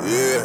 Yeah,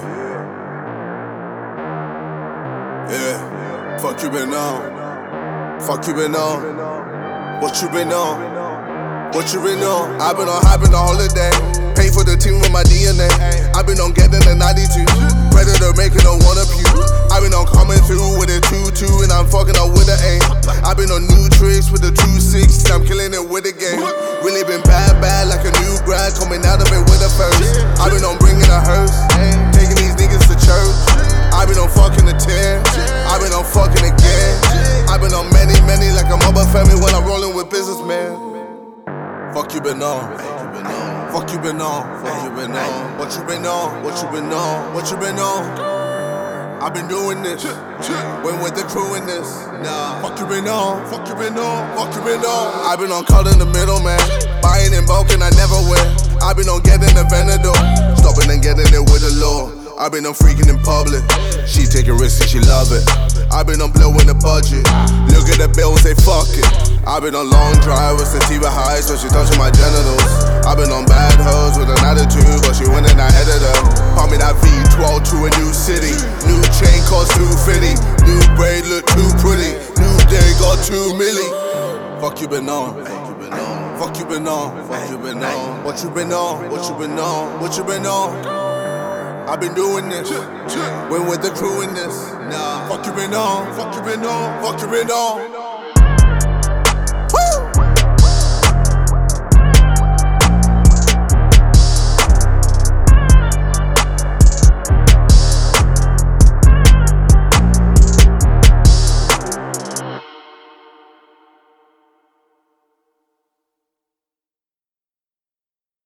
yeah. Fuck you been on? Fuck you been on? What you been on? What you been on? I've been on holiday. Pay for the team with my DNA. I've been on getting the 92. Predator making a one of you. I've been on coming through with a 2-2 and I'm fucking up with an A. I've been on new tricks with the 2-6. I'm killing it with the game. Really been bad like a new grad coming out of it with a first. I've been on bringing a hearse, taking these niggas to church. I've been on fucking the 10. I've been on fucking again. I've been on many like a mother family when I'm rolling with businessmen. Fuck you been on? Fuck you been on? Fuck you been on? What you been on? What you been on? What you been on? I've been doing this. Went with the crew in this. Nah. Fuck you been on? Fuck you been on? Fuck you been on? I've been on cutting the middle, man. Buying in bulk and I never wear. I've been on getting the Venador. Stopping and getting it with the law. I've been on freaking in public. She taking risks and she love it. I've been on blowing the budget. Look at the bill and say fuck it. I've been on long drive with sativa high, so she touching my genitals. I've been on bad hoes with an attitude, but she winning ahead of them. Pump me that V12 to a new city. New chain cost 250. New braid look too pretty. New day got 2 milli. Fuck you been on? Fuck you been on? Fuck you been on? What you been on? What you been on? What you been on? I've been doing this. Went with the crew in this. Nah. Fuck you been on? Fuck you been on? Fuck you been on?